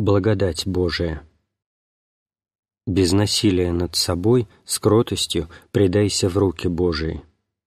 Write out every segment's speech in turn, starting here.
Благодать Божия. Без насилия над собой, с кротостью предайся в руки Божии.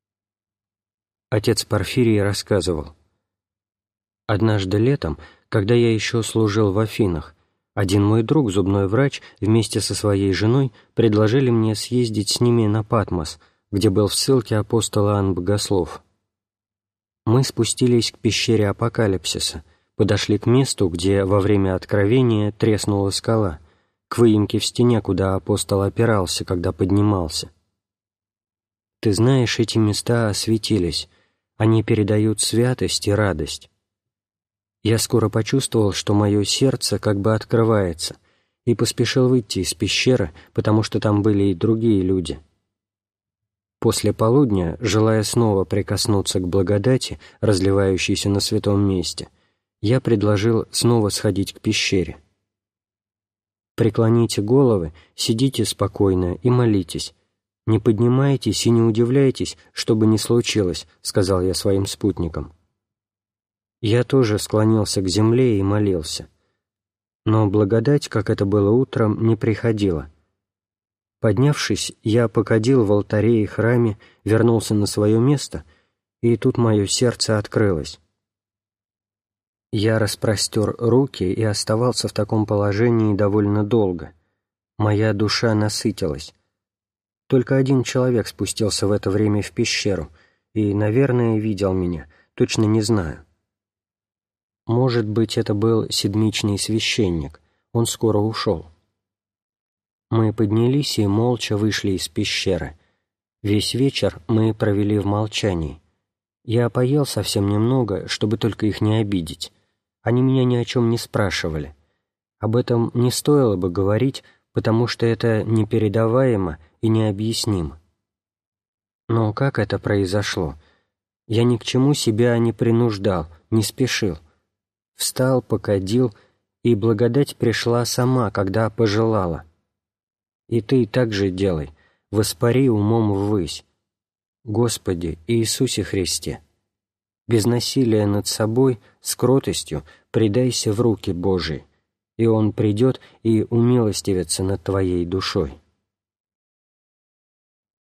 Отец Порфирий рассказывал: «Однажды летом, когда я еще служил в Афинах, один мой друг, зубной врач, вместе со своей женой предложили мне съездить с ними на Патмос, где был в ссылке апостол Иоанн Богослов. Мы спустились к пещере Апокалипсиса, подошли к месту, где во время откровения треснула скала, к выемке в стене, куда апостол опирался, когда поднимался. Ты знаешь, эти места осветились, они передают святость и радость. Я скоро почувствовал, что мое сердце как бы открывается, и поспешил выйти из пещеры, потому что там были и другие люди. После полудня, желая снова прикоснуться к благодати, разливающейся на святом месте, я предложил снова сходить к пещере. Преклоните головы, сидите спокойно и молитесь. Не поднимайтесь и не удивляйтесь, что бы ни случилось, сказал я своим спутникам. Я тоже склонился к земле и молился. Но благодать, как это было утром, не приходила. Поднявшись, я покадил в алтаре и храме, вернулся на свое место, и тут мое сердце открылось. Я распростер руки и оставался в таком положении довольно долго. Моя душа насытилась. Только один человек спустился в это время в пещеру и, наверное, видел меня, точно не знаю. Может быть, это был седмичный священник, он скоро ушел. Мы поднялись и молча вышли из пещеры. Весь вечер мы провели в молчании. Я поел совсем немного, чтобы только их не обидеть. Они меня ни о чем не спрашивали. Об этом не стоило бы говорить, потому что это непередаваемо и необъяснимо. Но как это произошло? Я ни к чему себя не принуждал, не спешил. Встал, покадил, и благодать пришла сама, когда пожелала. И ты так же делай, воспари умом ввысь. Господи Иисусе Христе, без насилия над собой, с кротостью предайся в руки Божии, и Он придет и умилостивится над твоей душой».